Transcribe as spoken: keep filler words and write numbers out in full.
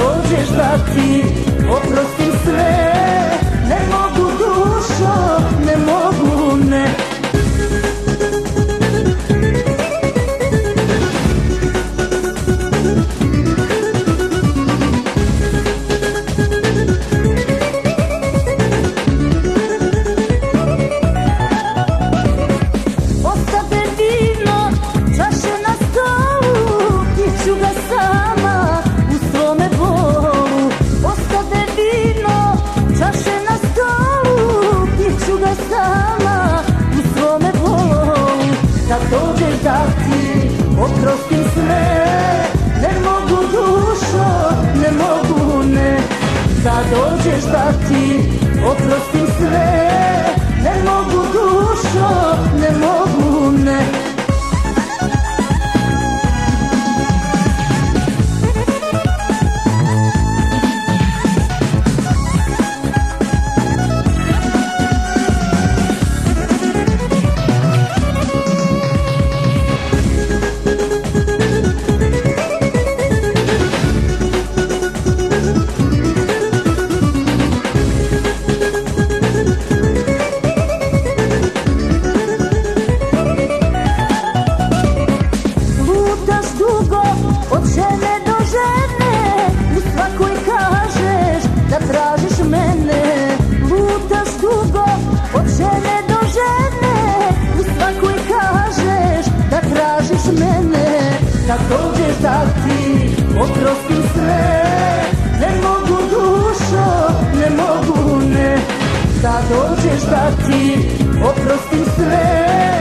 dođeš da ti oprostim sve. Ne mogu dušo, ne mogu ne. Ostave vino, čaše na stolu, piću ga sama u svome bolu. Ostave vino, čaše na stolu, piću ga sama u svome bolu. Kad dođeš da ti oprostim sve, ne mogu dušo, ne mogu ne. Kad dođeš da ti oprostim sve, ne mogu dušo, ne mogu ne. Od žene do žene, u svakoj kažeš da tražiš mene. Lutaš dugo, od žene do žene, u svakoj kažeš da tražiš mene. Kad dođeš da ti oprostim sve, ne mogu dušo, ne mogu ne. Kad dođeš da ti oprostim sve,